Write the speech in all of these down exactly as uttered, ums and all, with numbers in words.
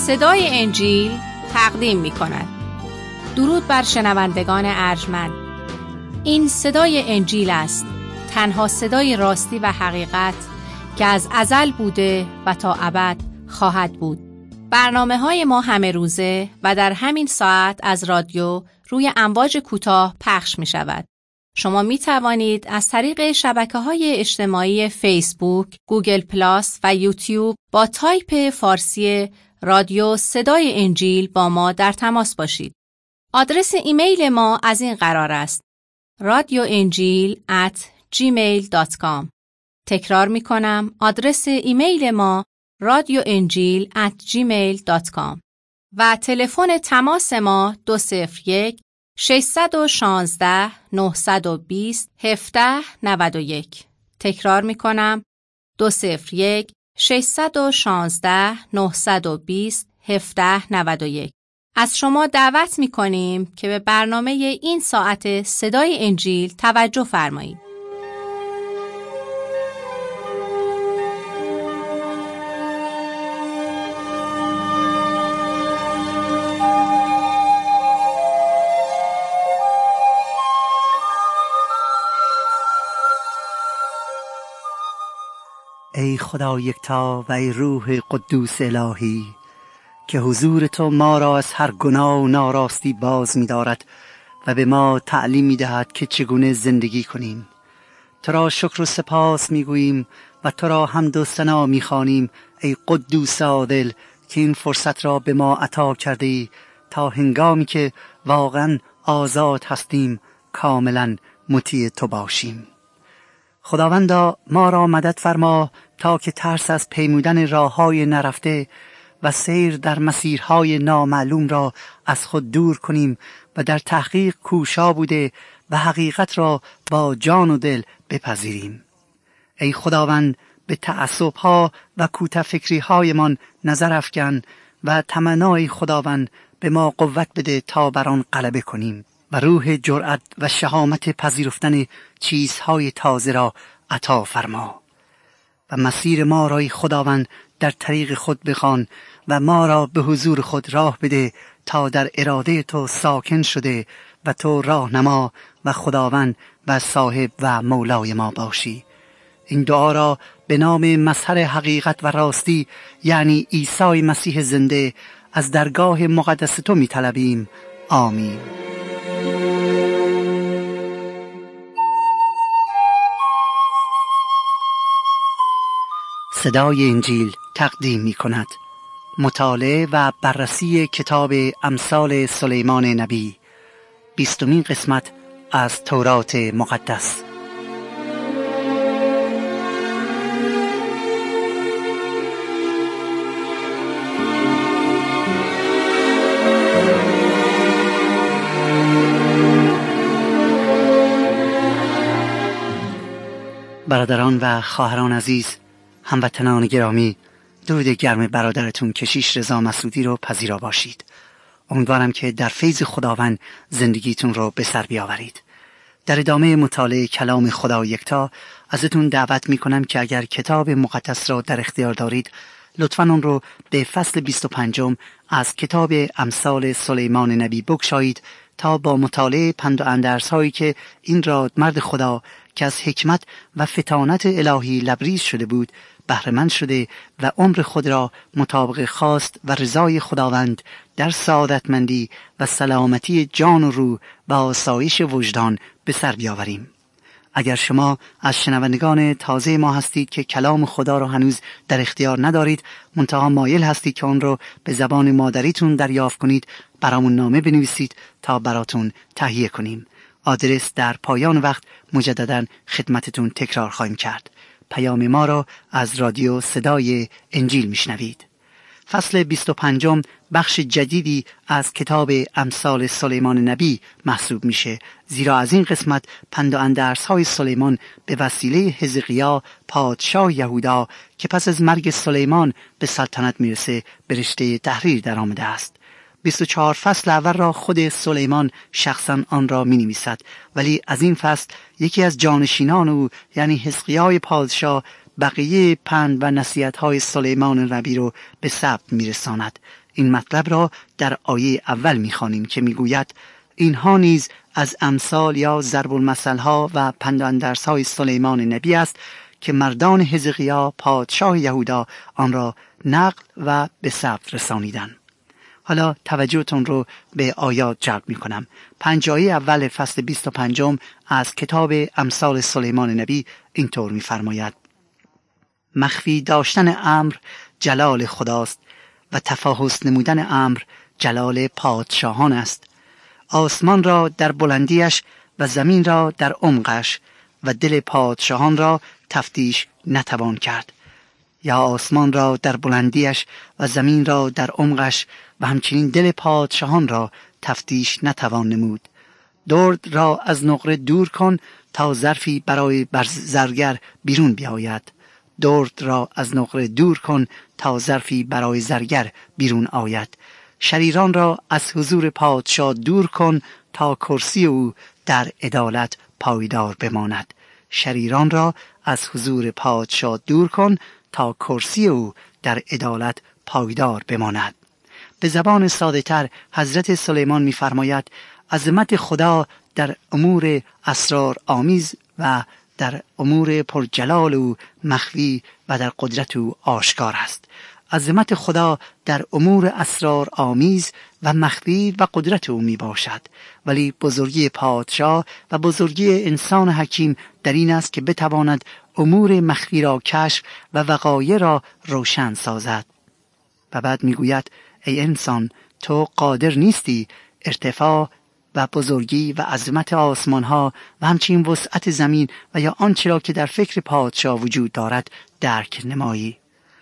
صدای انجیل تقدیم می کند. درود بر شنوندگان ارجمند. این صدای انجیل است، تنها صدای راستی و حقیقت که از ازل بوده و تا ابد خواهد بود. برنامه های ما همه روزه و در همین ساعت از رادیو روی امواج کوتاه پخش می شود. شما می توانید از طریق شبکه‌های اجتماعی فیسبوک، گوگل پلاس و یوتیوب با تایپ فارسی رادیو صدای انجیل با ما در تماس باشید. آدرس ایمیل ما از این قرار است: رادیو انجیل ات جیمیل دات کام. تکرار می کنم، آدرس ایمیل ما رادیو انجیل ات جیمیل دات کام و تلفن تماس ما دو صفر یک ششصد و شانزده نهصد و بیست هفده نود و یک. تکرار می کنم، دو صفر یک ششصد و شانزده نهصد و بیست هفده نود و یک. از شما دعوت می کنیم که به برنامه این ساعت صدای انجیل توجه فرمایید. ای خدا یکتا و ای روح قدوس الهی که حضور تو ما را از هر گناه و ناراستی باز می دارد و به ما تعلیم می دهد که چگونه زندگی کنیم. تو را شکر و سپاس می گوییم و تو را حمد و ثنا می خوانیم ای قدوس عادل که این فرصت را به ما عطا کرده ای تا هنگامی که واقعا آزاد هستیم کاملا مطیع تو باشیم. خداوندا ما را مدد فرما تا که ترس از پیمودن راه‌های نرفته و سیر در مسیرهای نامعلوم را از خود دور کنیم و در تحقیق کوشا بوده و حقیقت را با جان و دل بپذیریم. ای خداوند به تعصب‌ها و کوتاه‌فکری‌هایمان نظر افکن و تمنای خداوند به ما قوت بده تا بر آن غلبه کنیم و روح جرأت و شهامت پذیرفتن چیزهای تازه را عطا فرما و مسیر ما را ای خداوند در طریق خود بخوان و ما را به حضور خود راه بده تا در اراده تو ساکن شده و تو راهنما و خداوند و صاحب و مولای ما باشی. این دعا را به نام مظهر حقیقت و راستی یعنی عیسی مسیح زنده از درگاه مقدس تو می طلبیم. آمین. صدای انجیل تقدیم می کند مطالعه و بررسی کتاب امثال سلیمان نبی، بیستمین قسمت از تورات مقدس. برادران و خواهران عزیز، هموطنان گرامی، درود گرم برادرتون کشیش رضا مسعودی رو پذیرا باشید. امیدوارم که در فیض خداوند زندگیتون رو به سر بیاورید. در ادامه مطالعه کلام خدا یکتا ازتون دعوت میکنم که اگر کتاب مقدس را در اختیار دارید لطفاً اون رو به فصل بیست و پنجم از کتاب امثال سلیمان نبی بگشایید تا با مطالعه پند و اندرس هایی که این را مرد خدا که از حکمت و فطانت الهی لبریز شده بود بهره مند شده و عمر خود را مطابق خواست و رضای خداوند در سعادتمندی و سلامتی جان و روح و آسایش وجدان به سر بیاوریم. اگر شما از شنوندگان تازه ما هستید که کلام خدا را هنوز در اختیار ندارید منتها مایل هستید که آن را به زبان مادریتون دریافت کنید، برامون نامه بنویسید تا براتون تهیه کنیم. آدرس در پایان وقت مجددا خدمتتون تکرار خواهیم کرد. پیام ما را از رادیو صدای انجیل میشنوید. فصل بیست و پنجم بخش جدیدی از کتاب امثال سلیمان نبی محسوب میشه، زیرا از این قسمت پند و اندرس های سلیمان به وسیله حزقیا پادشاه یهودا که پس از مرگ سلیمان به سلطنت میرسه به رشته تحریر در آمده است. بیست و چهار فصل اول را خود سلیمان شخصا آن را می نویسد، ولی از این فصل یکی از جانشینان او یعنی حزقیای پادشاه بقیه پند و نصیحت‌های سلیمان نبی رو به ثبت می‌رساند. این مطلب را در آیه اول می‌خوانیم که می‌گوید اینها نیز از امثال یا ضرب المثل‌ها و پند و اندرس‌های سلیمان نبی است که مردان حزقیا پادشاه یهودا آن را نقل و به ثبت رسانیدند. حالا توجهتون رو به آیات جلب می کنم. پنج آیه اول فصل بیست و پنجم از کتاب امثال سلیمان نبی اینطور می فرماید: مخفی داشتن امر جلال خداست و تفاحص نمودن امر جلال پادشاهان است. آسمان را در بلندیش و زمین را در عمقش و دل پادشاهان را تفتیش نتوان کرد. یا آسمان را در بلندیش و زمین را در عمقش و همچنین دل پادشاهان را تفتیش نتوان نمود. درد را از نقره دور کن تا ظرفی برای زرگر بیرون بیاید. درد را از نقره دور کن تا ظرفی برای زرگر بیرون آید. شریران را از حضور پادشاه دور کن تا کرسی او در عدالت پایدار بماند. شریران را از حضور پادشاه دور کن تا کرسی او در عدالت پایدار بماند. به زبان ساده تر حضرت سلیمان می فرماید عظمت خدا در امور اسرار آمیز و در امور پرجلال او مخفی و در قدرت او آشکار است. عظمت خدا در امور اسرار آمیز و مخفی و قدرت او می باشد، ولی بزرگی پادشاه و بزرگی انسان حکیم در این است که بتواند امور مخفی را کشف و وقایع را روشن سازد. و بعد می گوید ای انسان، تو قادر نیستی ارتفاع و بزرگی و عظمت آسمان ها و همچنین وسعت زمین و یا آنچه را که در فکر پادشاه وجود دارد درک نمایی.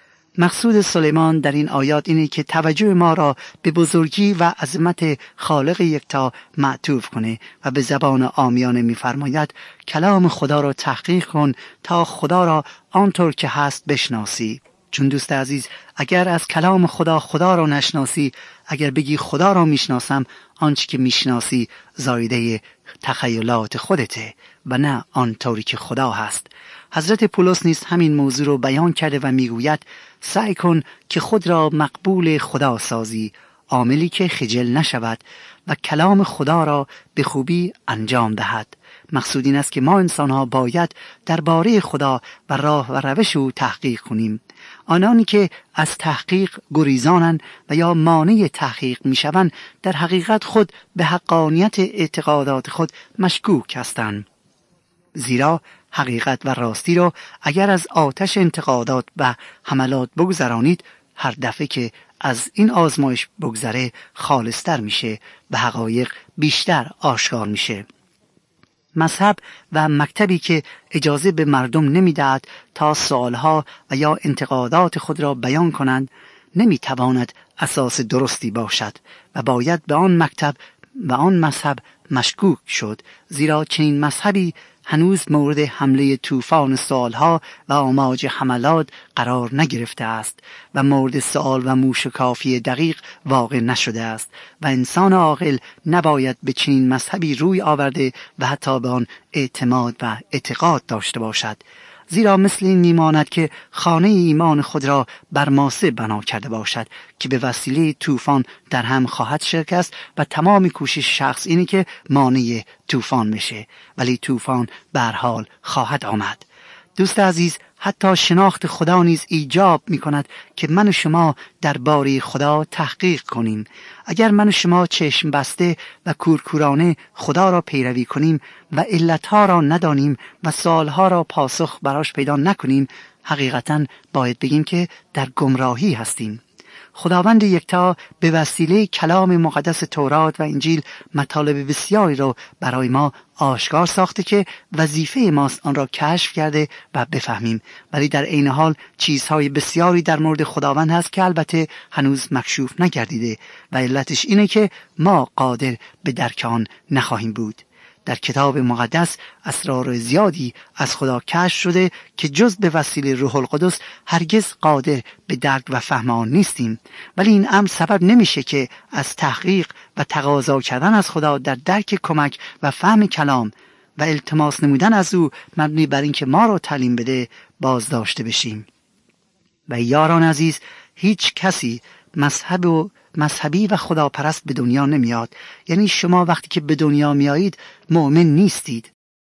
مقصود سلیمان در این آیات اینه که توجه ما را به بزرگی و عظمت خالق یکتا معطوف کنه و به زبان عامیانه می‌فرماید کلام خدا را تحقیق کن تا خدا را آنطور که هست بشناسی. چون دوست عزیز، اگر از کلام خدا خدا را نشناسی، اگر بگی خدا را میشناسم، آنچه که میشناسی زایده تخیلات خودته و نه آنطوری که خدا هست. حضرت پولس نیز همین موضوع رو بیان کرده و میگوید سعی کن که خود را مقبول خدا سازی، عاملی که خجل نشود و کلام خدا را به خوبی انجام دهد. مقصود این است که ما انسان‌ها باید درباره خدا و راه و روش او تحقیق کنیم. آنانی که از تحقیق گریزانند و یا مانع تحقیق میشوند در حقیقت خود به حقانیت اعتقادات خود مشکوک هستند. زیرا حقیقت و راستی را اگر از آتش انتقادات و حملات بگذرانید، هر دفعه که از این آزمایش بگذره خالصتر میشه و حقایق بیشتر آشکار میشه. مذهب و مکتبی که اجازه به مردم نمیدهد تا سوالها و یا انتقادات خود را بیان کنند نمیتواند اساس درستی باشد و باید به آن مکتب و آن مذهب مشکوک شد، زیرا چنین مذهبی هنوز مورد حمله طوفان سوالها و آماج حملات قرار نگرفته است و مورد سوال و موشکافی دقیق واقع نشده است و انسان عاقل نباید به چنین مذهبی روی آورده و حتی به آن اعتماد و اعتقاد داشته باشد، زیرا مثل این میماند که خانه ایمان خود را بر ماسه بنا کرده باشد که به وسیله طوفان در هم خواهد شکست و تمام کوشش شخص اینه که مانع طوفان میشه، ولی طوفان به هر حال خواهد آمد. دوست عزیز، حتی شناخت خدا نیز ایجاب می کند که من و شما درباره خدا تحقیق کنیم. اگر من و شما چشم بسته و کورکورانه خدا را پیروی کنیم و علتها را ندانیم و سوالها را پاسخ براش پیدا نکنیم، حقیقتاً باید بگیم که در گمراهی هستیم. خداوند یکتا به وسیله کلام مقدس تورات و انجیل مطالب بسیاری را برای ما آشکار ساخته که وظیفه ماست آن را کشف کرده و بفهمیم، ولی در عین حال چیزهای بسیاری در مورد خداوند هست که البته هنوز مکشوف نگردیده و علتش اینه که ما قادر به درک آن نخواهیم بود. در کتاب مقدس اسرار زیادی از خدا کشف شده که جز به وسیله روح القدس هرگز قادر به درک و فهم آن نیستیم، ولی این امر سبب نمیشه که از تحقیق و تقاضا کردن از خدا در درک کمک و فهم کلام و التماس نمودن از او مبنی بر اینکه ما را تعلیم بده بازداشته بشیم. و یاران عزیز، هیچ کسی مذهب و مذهبی و خداپرست به دنیا نمیاد. یعنی شما وقتی که به دنیا میایید مؤمن نیستید.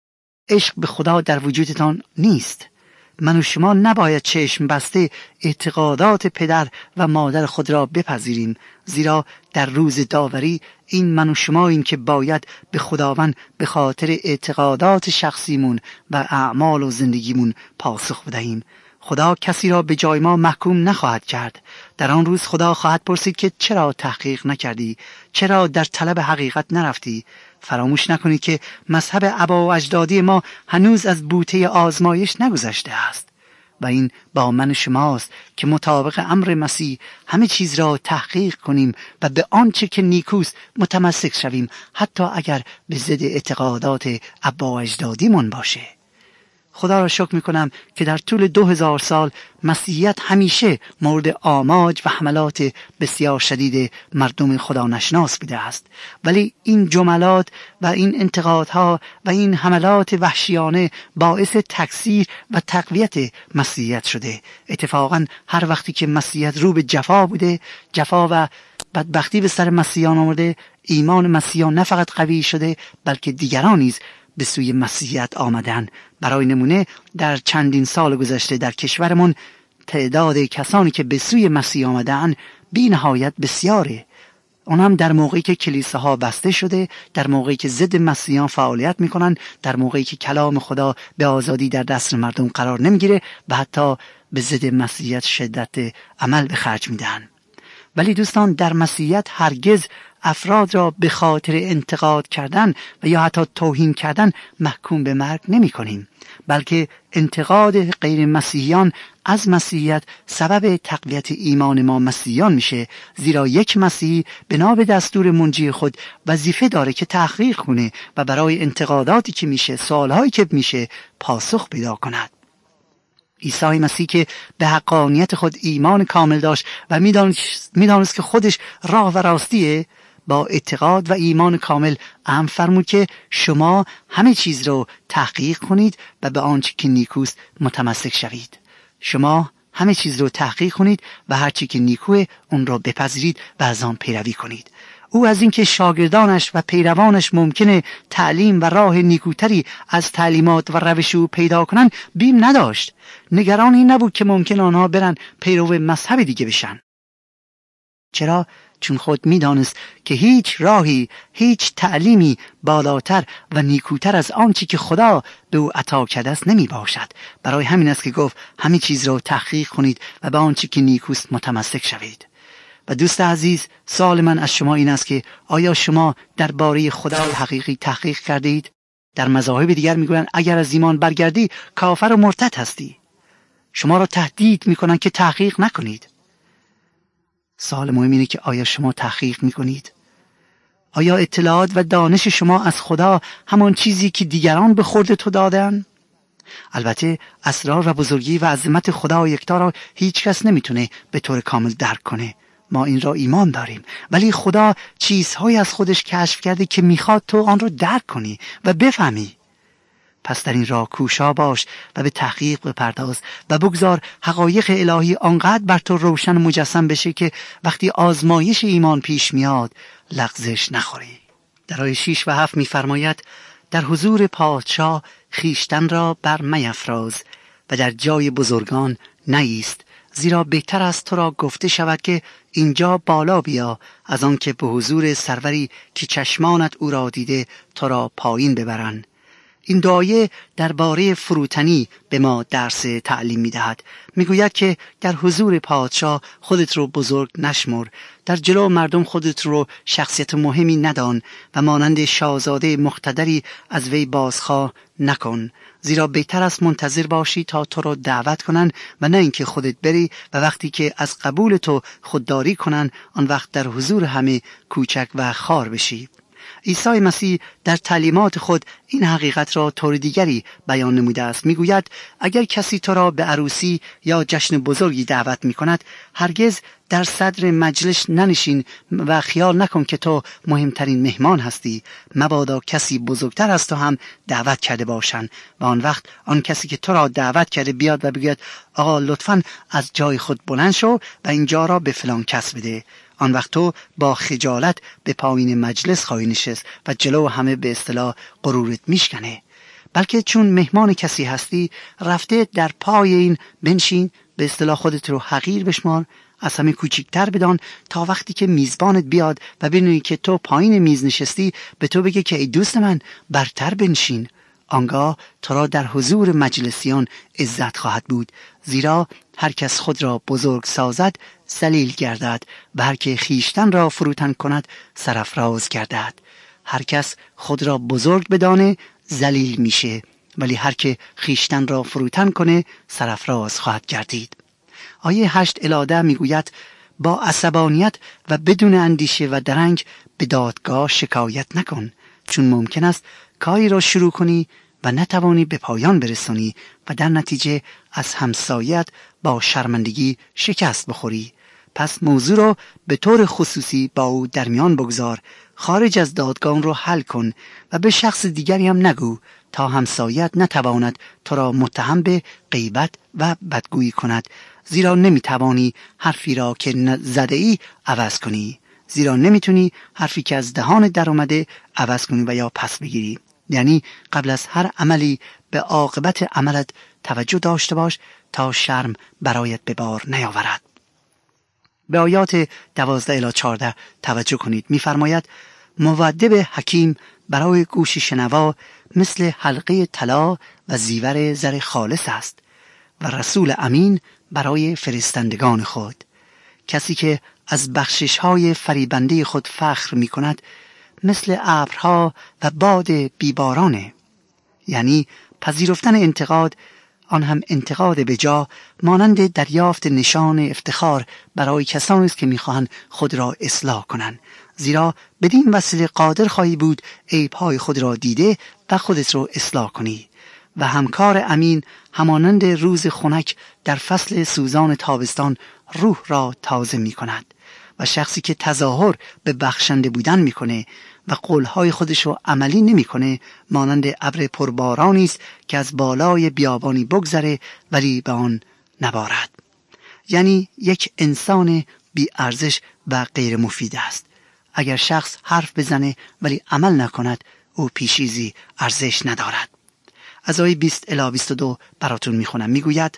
عشق به خدا در وجودتان نیست. من و شما نباید چشم بسته اعتقادات پدر و مادر خود را بپذیریم، زیرا در روز داوری این من و شماییم که باید به خداوند به خاطر اعتقادات شخصیمون و اعمال و زندگیمون پاسخ بدهیم. خدا کسی را به جای ما محکوم نخواهد کرد. در آن روز خدا خواهد پرسید که چرا تحقیق نکردی؟ چرا در طلب حقیقت نرفتی؟ فراموش نکنید که مذهب آبا و اجدادی ما هنوز از بوته آزمایش نگذشته است و این با من شماست که مطابق امر مسیح همه چیز را تحقیق کنیم و به آنچه که نیکوست متمسک شویم، حتی اگر به ضد اعتقادات آبا و اجدادیمون باشه. خدا را شکر میکنم که در طول دو هزار سال مسیحیت همیشه مورد آماج و حملات بسیار شدید مردم خدا نشناس بوده است، ولی این جملات و این انتقادها و این حملات وحشیانه باعث تکثیر و تقویت مسیحیت شده. اتفاقا هر وقتی که مسیحیت رو به جفا بوده، جفا و بدبختی به سر مسیحیان آمده، ایمان مسیحیان نه فقط قوی شده بلکه دیگران نیز به سوی مسیحیت آمدن. برای نمونه در چندین سال گذشته در کشورمون تعداد کسانی که به سوی مسیح آمدن بی نهایت بسیاره. اونم در موقعی که کلیساها بسته شده، در موقعی که ضد مسیحیان فعالیت میکنن، در موقعی که کلام خدا به آزادی در دست مردم قرار نمیگیره و حتی به ضد مسیحیت شدت عمل به خرج میدن. ولی دوستان، در مسیحیت هرگز افراد را به خاطر انتقاد کردن و یا حتی توهین کردن محکوم به مرگ نمی کنیم، بلکه انتقاد غیر مسیحیان از مسیحیت سبب تقویت ایمان ما مسیحیان میشه، زیرا یک مسیحی بنا به دستور منجی خود وظیفه داره که تحقیق کنه و برای انتقاداتی که میشه، سوالهایی که میشه، پاسخ پیدا کند. عیسی مسیح که به حقانیت خود ایمان کامل داشت و میدانست میدانست که خودش راه و راستیه، با اعتقاد و ایمان کامل امر فرمود که شما همه چیز رو تحقیق کنید و به آنچه که نیکوست متمسک شوید. شما همه چیز رو تحقیق کنید و هر چی که نیکوه اون رو بپذیرید و از آن پیروی کنید. او از اینکه شاگردانش و پیروانش ممکنه تعلیم و راه نیکوتری از تعلیمات و روش او پیدا کنن بیم نداشت. نگران این نبود که ممکن آنها برن پیرو مذهب دیگه بشن. چرا؟ چون خود میدانست که هیچ راهی، هیچ تعلیمی بالاتر و نیکوتر از آنچه که خدا به او عطا کرده است نمی باشد. برای همین است که گفت همه چیز را تحقیق کنید و به آنچه که نیکوست متمسک شوید. و دوست عزیز، سوال من از شما این است که آیا شما درباره خدای حقیقی تحقیق کرده اید؟ در مذاهب دیگر میگویند اگر از ایمان برگردی کافر و مرتد هستی. شما را تهدید میکنند که تحقیق نکنید. سوال مهم اینه که آیا شما تحقیق میکنید؟ آیا اطلاعات و دانش شما از خدا همان چیزی که دیگران به خورد تو دادن؟ البته اسرار و بزرگی و عظمت خدا و یکتا را هیچ کس نمیتونه به طور کامل درک کنه. ما این را ایمان داریم، ولی خدا چیزهایی از خودش کشف کرده که میخواد تو آن را درک کنی و بفهمی. پس در این راه کوشا باش و به تحقیق بپرداز و بگذار حقایق الهی آنقدر بر تو روشن و مجسم بشه که وقتی آزمایش ایمان پیش میاد لغزش نخوری. در آیه شش و هفت میفرماید در حضور پادشاه خیشتن را بر میفراز و در جای بزرگان نایست، زیرا بهتر است تو را گفته شود که اینجا بالا بیا از آن که به حضور سروری که چشمانت او را دیده تو را پایین ببرن. این دعایه درباره فروتنی به ما درس تعلیم می‌دهد. میگوید که در حضور پادشاه خودت رو بزرگ نشمر، در جلو مردم خودت رو شخصیت مهمی ندان و مانند شاهزاده مقتدری از وی بازخواه نکن، زیرا بهتر است منتظر باشی تا تو رو دعوت کنن و نه اینکه خودت بری و وقتی که از قبول تو خودداری کنن آن وقت در حضور همه کوچک و خار بشی. عیسی مسیح در تعلیمات خود این حقیقت را طور دیگری بیان نموده است. میگوید اگر کسی تو را به عروسی یا جشن بزرگی دعوت میکند، هرگز در صدر مجلس ننشین و خیال نکن که تو مهمترین مهمان هستی، مبادا کسی بزرگتر از تو هم دعوت کرده باشند و آن وقت آن کسی که تو را دعوت کرده بیاد و بگوید آقا لطفاً از جای خود بلند شو و اینجا را به فلان کس بده. آن وقت تو با خجالت به پایین مجلس خواهی نشست و جلو همه به اصطلاح غرورت میشکنه، بلکه چون مهمان کسی هستی رفته در پای این بنشین، به اصطلاح خودت رو حقیر بشمار، از همه کوچکتر بدان تا وقتی که میزبانت بیاد و ببینی که تو پایین میز نشستی به تو بگه که ای دوست من برتر بنشین. آنگاه تو را در حضور مجلسیان عزت خواهد بود، زیرا هر کس خود را بزرگ سازد ذلیل گردد و هر که خیشتن را فروتن کند سرافراز گردد. هر کس خود را بزرگ بدانه ذلیل میشه، ولی هر که خیشتن را فروتن کنه سرافراز خواهد گردید. آیه هشت الی ده میگوید با عصبانیت و بدون اندیشه و درنگ به دادگاه شکایت نکن، چون ممکن است کاری را شروع کنی و نتوانی به پایان برسانی و در نتیجه از همسایت با شرمندگی شکست بخوری. پس موضوع را به طور خصوصی با او در میان بگذار، خارج از دادگاه را حل کن و به شخص دیگری هم نگو تا همسایت نتواند تو را متهم به غیبت و بدگویی کند، زیرا نمیتوانی حرفی را که زده ای عوض کنی، زیرا نمیتونی حرفی که از دهان در اومده عوض کنی و یا پس بگیری. یعنی قبل از هر عملی به عاقبت عملت توجه داشته باش تا شرم برایت به بار نیاورد. به آیات دوازده الی چهارده توجه کنید. می‌فرماید مودب حکیم برای گوش شنوا مثل حلقه طلا و زیور زر خالص است و رسول امین برای فرستندگان خود. کسی که از بخشش‌های فریبنده خود فخر می‌کند مثل ابرها و باد بیبارانه. یعنی پذیرفتن انتقاد، آن هم انتقاد به جا، مانند دریافت نشان افتخار برای کسانی است که می‌خواهند خود را اصلاح کنند، زیرا بدین وسیله قادر خواهی بود عیب‌های خود را دیده و خودت را اصلاح کنی. و همکار امین همانند روز خنک در فصل سوزان تابستان روح را تازه می‌کند و شخصی که تظاهر به بخشنده بودن می‌کنه و قولهای خودش رو عملی نمی‌کنه مانند ابر پربارانی است که از بالای بیابانی بگذره ولی به آن نبارد. یعنی یک انسان بی ارزش و غیر مفید است. اگر شخص حرف بزنه ولی عمل نکند او پیشیزی ارزش ندارد. از آیه بیست الی بیست و دو براتون میخونم. میگوید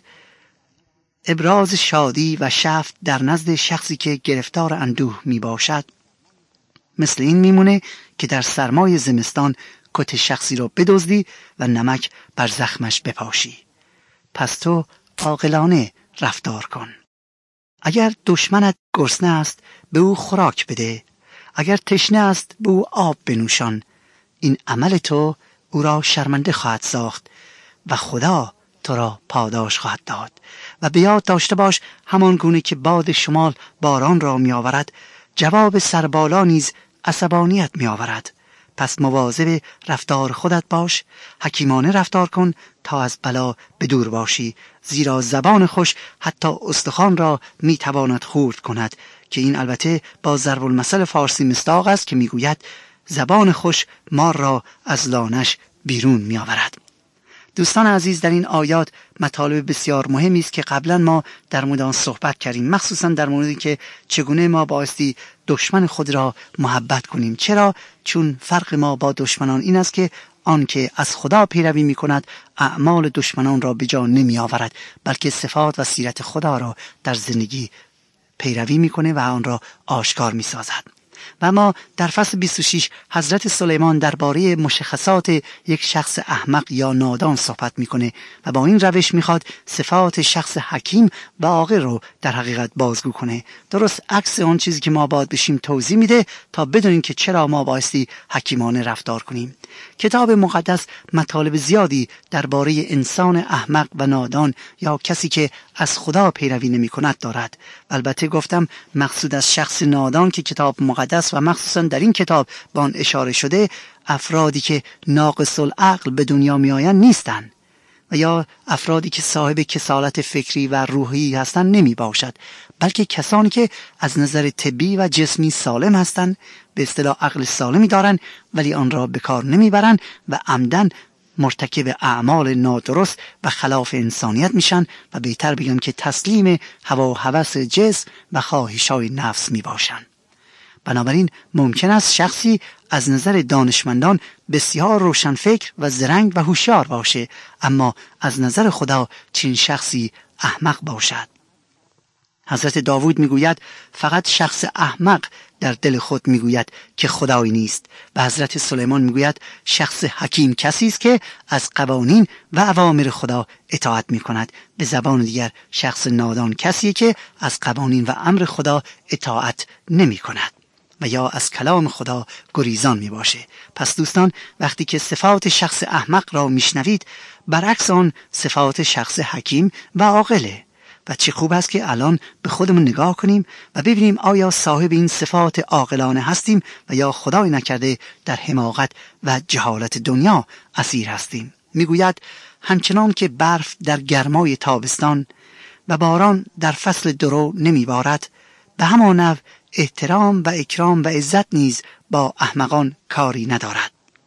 ابراز شادی و شفت در نزد شخصی که گرفتار اندوه میباشد مثل این میمونه که در سرمای زمستان کت شخصی را بدزدی و نمک بر زخمش بپاشی. پس تو عاقلانه رفتار کن. اگر دشمنت گرسنه است به او خوراک بده، اگر تشنه است به او آب بنوشان. این عمل تو او را شرمنده خواهد ساخت و خدا تو را پاداش خواهد داد. و به یاد داشته باش همان گونه که باد شمال باران را می آورد، جواب سربالا نیز عصبانیت می آورد. پس مواظب رفتار خودت باش، حکیمانه رفتار کن تا از بلا به دور باشی، زیرا زبان خوش حتی استخوان را می تواند خورد کند، که این البته با ضرب المثل فارسی مصداق است که می گوید زبان خوش مار را از لانش بیرون می آورد. دوستان عزیز، در این آیات مطالب بسیار مهمی است که قبلا ما در مورد آن صحبت کردیم، مخصوصا در مورد که چگونه ما بایستی دشمن خود را محبت کنیم. چرا؟ چون فرق ما با دشمنان این است که آن که از خدا پیروی می کند اعمال دشمنان را به جا نمی آورد، بلکه صفات و سیرت خدا را در زندگی پیروی می کنه و آن را آشکار می سازد. و ما در فصل بیست و شش حضرت سلیمان درباره مشخصات یک شخص احمق یا نادان صحبت میکنه و با این روش میخواد صفات شخص حکیم و عاقل رو در حقیقت بازگو کنه. درست عکس اون چیزی که ما باید بشیم توضیح میده تا بدونیم که چرا ما بایستی حکیمانه رفتار کنیم. کتاب مقدس مطالب زیادی درباره انسان احمق و نادان یا کسی که از خدا پیروی نمی کند دارد. البته گفتم مقصود از شخص نادان که کتاب مقدس مقدس و مخصوصا در این کتاب به آن اشاره شده، افرادی که ناقص العقل به دنیا می آیند نیستند و یا افرادی که صاحب کسالت فکری و روحی هستند نمی باشد، بلکه کسانی که از نظر طبی و جسمی سالم هستند، به اصطلاح عقل سالمی دارند ولی آن را به کار نمی برند و عمدن مرتکب اعمال نادرست و خلاف انسانیت میشن و بهتر بگم که تسلیم هوا و هوس جسم و خواهش‌های نفس می باشند. بنابراین ممکن است شخصی از نظر دانشمندان بسیار روشنفکر و زرنگ و هوشیار باشه، اما از نظر خدا چنین شخصی احمق باشد. حضرت داوود میگوید فقط شخص احمق در دل خود میگوید که خدایی نیست و حضرت سلیمان میگوید شخص حکیم کسی است که از قوانین و اوامر خدا اطاعت میکند. به زبان دیگر شخص نادان کسیه که از قوانین و امر خدا اطاعت نمیکند و یا از کلام خدا گریزان می باشه. پس دوستان، وقتی که صفات شخص احمق را میشنوید، برعکس آن صفات شخص حکیم و عاقله. و چه خوب است که الان به خودمون نگاه کنیم و ببینیم آیا صاحب این صفات عاقلانه هستیم و یا خدای نکرده در حماقت و جهالت دنیا اسیر هستیم. میگوید همچنان که برف در گرمای تابستان و باران در فصل درو نمیبارد، به همان نحو احترام و اکرام و عزت نیز با احمقان کاری ندارد.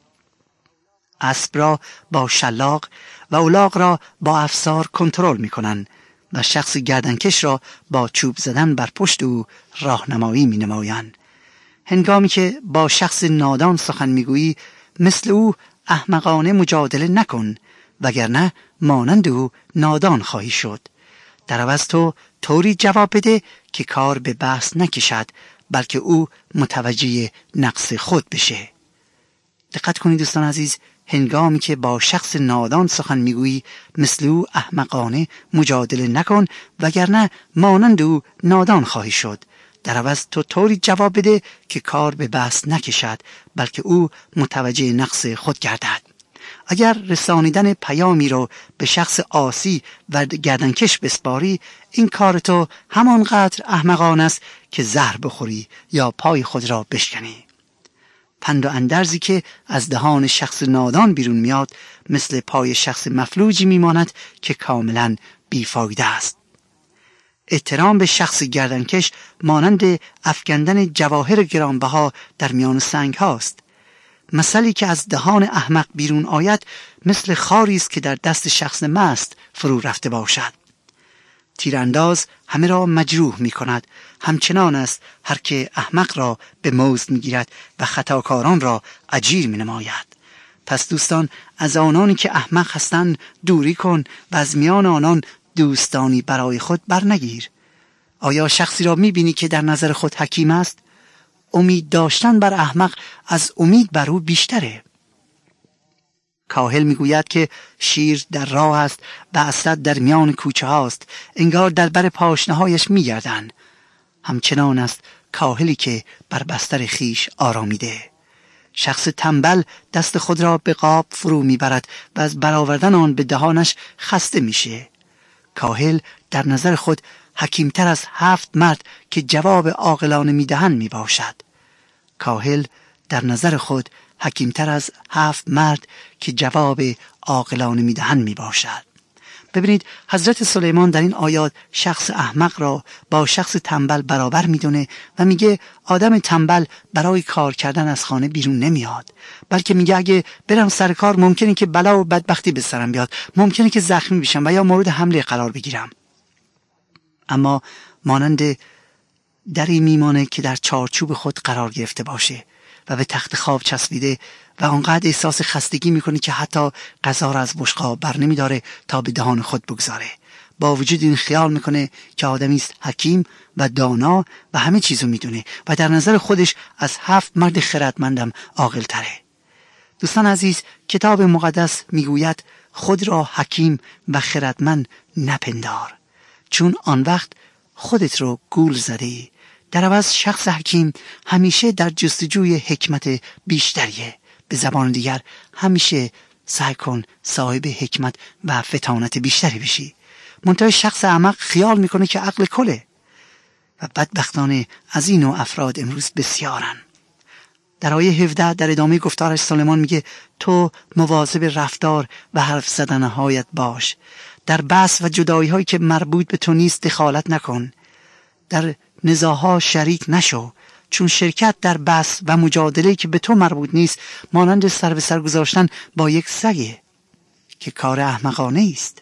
اسب را با شلاق و الاغ را با افسار کنترل میکنند و شخص گردنکش را با چوب زدن بر پشت او راهنمایی می نمایند. هنگامی که با شخص نادان سخن میگویی، مثل او احمقانه مجادله نکن، وگرنه مانند او نادان خواهی شد. در عوض تو طوری جواب بده که کار به بحث نکشد، بلکه او متوجه نقص خود بشه. دقت کنید دوستان عزیز، هنگامی که با شخص نادان سخن میگویی، مثل او احمقانه مجادله نکن، وگرنه مانند او نادان خواهی شد. در عوض تو طوری جواب بده که کار به بحث نکشد، بلکه او متوجه نقص خود گردد. اگر رسانیدن پیامی رو به شخص عاصی و گردنکش بسپاری، این کار تو همانقدر احمقانه است که زهر بخوری یا پای خود را بشکنی. پند و اندرزی که از دهان شخص نادان بیرون میاد، مثل پای شخص مفلوجی میماند که کاملا بیفایده است. احترام به شخص گردنکش مانند افکندن جواهر گرانبها در میان سنگ هاست. مثلی که از دهان احمق بیرون آید، مثل خاری است که در دست شخص مست فرو رفته باشد. تیرانداز همه را مجروح می کند، همچنان است هر که احمق را به موز می گیرد و خطاکاران را اجیر می نماید. پس دوستان، از آنانی که احمق هستند دوری کن و از میان آنان دوستانی برای خود برنگیر. آیا شخصی را می بینی که در نظر خود حکیم است؟ امید داشتن بر احمق از امید بر او بیشتره. کاهل میگوید که شیر در راه است و اسد در میان کوچه هاست، انگار در بر پاشنهایش میگردند. همچنان است کاهلی که بر بستر خیش آرامیده. شخص تنبل دست خود را به قاب فرو میبرد و از برآوردن آن به دهانش خسته میشه. کاهل در نظر خود حکیمتر از هفت مرد که جواب عاقلانه میدهند میباشد. کاهل در نظر خود حکیمتر از هفت مرد که جواب عاقلانه میدهند میباشد. ببینید حضرت سلیمان در این آیات شخص احمق را با شخص تنبل برابر میدونه و میگه آدم تنبل برای کار کردن از خانه بیرون نمیاد، بلکه میگه اگه برم سر کار ممکنه که بلا و بدبختی به سرم بیاد، ممکنه که زخمی بشم و یا مورد حمله قرار بگیرم. اما مانند دری میمانه که در چارچوب خود قرار گرفته باشه و به تخت خواب چسبیده و آنقدر احساس خستگی میکنه که حتی غذا را از بشقاب بر نمیداره تا به دهان خود بگذاره. با وجود این خیال میکنه که آدمی است حکیم و دانا و همه چیزو میدونه و در نظر خودش از هفت مرد خردمندم عاقل تره. دوستان عزیز، کتاب مقدس میگوید خود را حکیم و خردمند نپندار، چون آن وقت خودت رو گول زدی. در عوض شخص حکیم همیشه در جستجوی حکمت بیشتریه. به زبان دیگر همیشه سعی کن صاحب حکمت و فطانت بیشتری بشی. منتها شخص احمق خیال میکنه که عقل کله. و بدبختانه از این نوع افراد امروز بسیارن. در آیه هفده در ادامه گفتارش سلیمان میگه تو مواظب رفتار و حرف زدنهایت باش. در بحث و جدایی هایی که مربوط به تو نیست دخالت نکن. در نزاعها شریک نشو، چون شرکت در بحث و مجادله که به تو مربوط نیست مانند سر به سر گذاشتن با یک سگه که کار احمقانه است.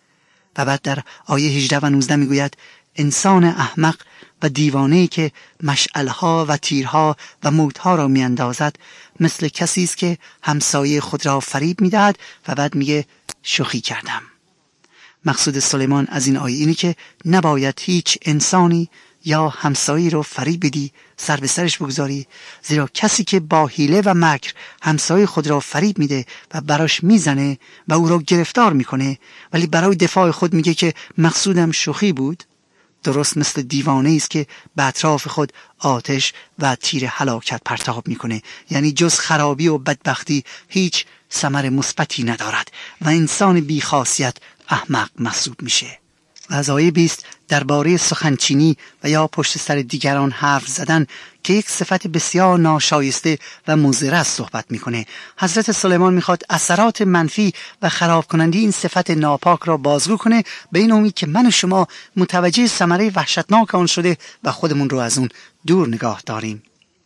و بعد در آیه هجده و نوزده میگوید انسان احمق و دیوانه‌ای که مشعلها و تیرها و موتها را میاندازد مثل کسی است که همسایه خود را فریب میدهد و بعد میگه شوخی کردم. مقصود سلیمان از این آیه اینه که نباید هیچ انسانی یا همسایه‌ای رو فریب بدی، سر به سرش بگذاری، زیرا کسی که با حیله و مکر همسایه خود را فریب میده و براش میزنه و او را گرفتار میکنه ولی برای دفاع خود میگه که مقصودم شوخی بود، درست مثل دیوانه است که به اطراف خود آتش و تیر هلاکت پرتاب میکنه. یعنی جز خرابی و بدبختی هیچ ثمر مثبتی ندارد و انسان بی‌خاصیت احمق محسوب میشه. و از آیه بیست درباره سخنچینی و یا پشت سر دیگران حرف زدن که یک صفت بسیار ناشایسته و مضر است صحبت میکنه. حضرت سلیمان میخواد اثرات منفی و خراب کننده این صفت ناپاک را بازگو کنه به این امید که من و شما متوجه ثمره وحشتناک آن شده و خودمون رو از اون دور نگاه داریم.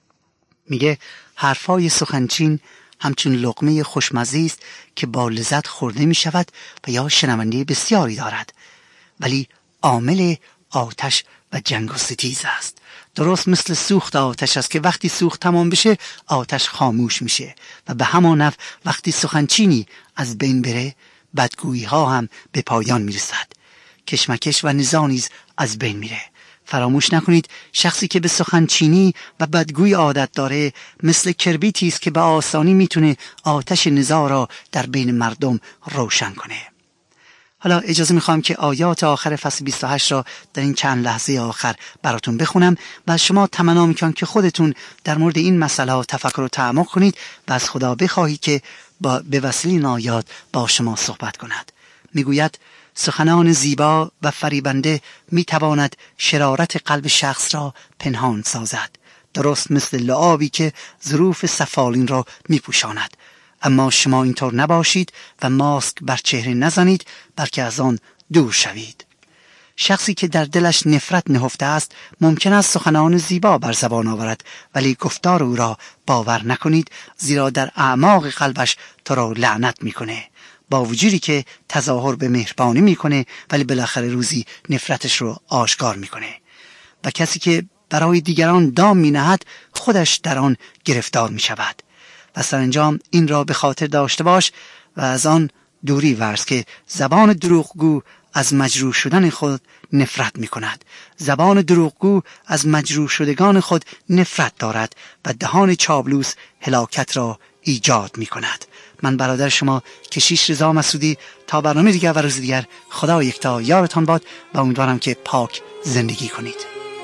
میگه حرفای سخنچین همچون لقمه خوشمزه است که با لذت خورده می شود و یا شنونده بسیاری دارد، ولی عامل آتش و جنگ و ستیز است. درست مثل سوخت آتش است که وقتی سوخت تمام بشه آتش خاموش میشه و به همان نحو وقتی سخنچینی از بین بره بدگویی ها هم به پایان میرسد. کشمکش و نزاع نیز از بین میره. فراموش نکنید شخصی که به سخنچینی و بدگویی عادت داره مثل کربیتی است که به آسانی میتونه آتش نزاع را در بین مردم روشن کنه. حالا اجازه میخوام که آیات آخر فصل بیست و هشت را در این چند لحظه آخر براتون بخونم و شما تمنا میکنم که خودتون در مورد این مسئله تفکر و تعمق کنید و از خدا بخواهید که با به وسیله این آیات با شما صحبت کند. میگوید سخنان زیبا و فریبنده میتواند شرارت قلب شخص را پنهان سازد، درست مثل لعابی که ظروف سفالین را میپوشاند. اما شما اینطور نباشید و ماسک بر چهره نزنید، بلکه از آن دور شوید. شخصی که در دلش نفرت نهفته است ممکن است سخنان زیبا بر زبان آورد، ولی گفتار او را باور نکنید، زیرا در اعماق قلبش تو را لعنت میکنه. با وجودی که تظاهر به مهربانی میکنه ولی بالاخره روزی نفرتش رو آشکار میکنه. و کسی که برای دیگران دام مینهد خودش در آن گرفتار میشود. و سرانجام این را به خاطر داشته باش و از آن دوری ورز که زبان دروغگو از مجروح شدن خود نفرت می کند. زبان دروغگو از مجروح شدگان خود نفرت دارد و دهان چابلوس هلاکت را ایجاد می کند. من برادر شما کشیش رضا مسعودی تا برنامه دیگر و روز دیگر خدا یکتا یارتان باد و امیدوارم که پاک زندگی کنید.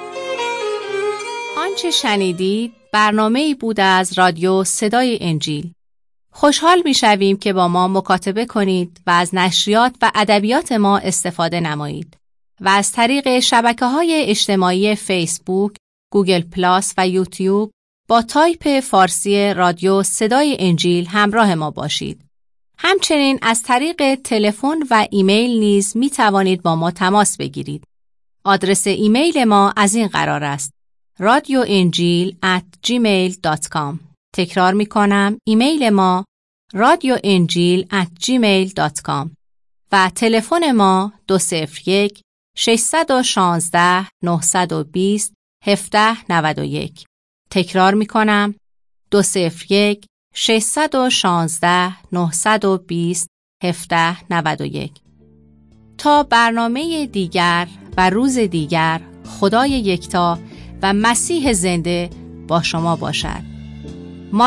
آنچه شنیدید برنامه‌ای بود از رادیو صدای انجیل. خوشحال می‌شویم که با ما مکاتبه کنید و از نشریات و ادبیات ما استفاده نمایید و از طریق شبکه‌های اجتماعی فیسبوک، گوگل پلاس و یوتیوب با تایپ فارسی رادیو صدای انجیل همراه ما باشید. همچنین از طریق تلفن و ایمیل نیز می‌توانید با ما تماس بگیرید. آدرس ایمیل ما از این قرار است: رادیو انجیل ات جیمیل دات کام. تکرار می کنم، ایمیل ما رادیو انجیل ات جیمیل دات کام و تلفن ما دو صفر یک شش یک شش نه دو صفر هفت نه یک. تکرار می کنم، دو صفر یک شش یک شش نه دو صفر هفت نه یک. تا برنامه دیگر و روز دیگر، خدای یکتا و مسیح زنده با شما باشد.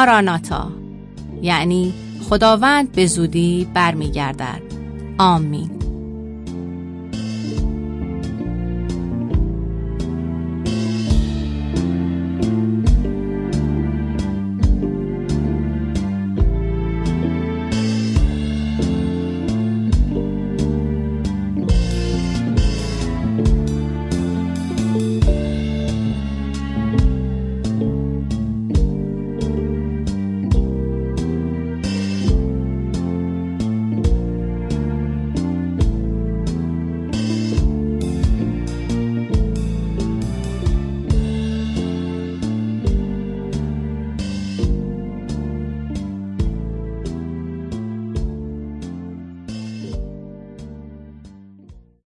ماراناتا، یعنی خداوند به زودی برمیگردد. آمین.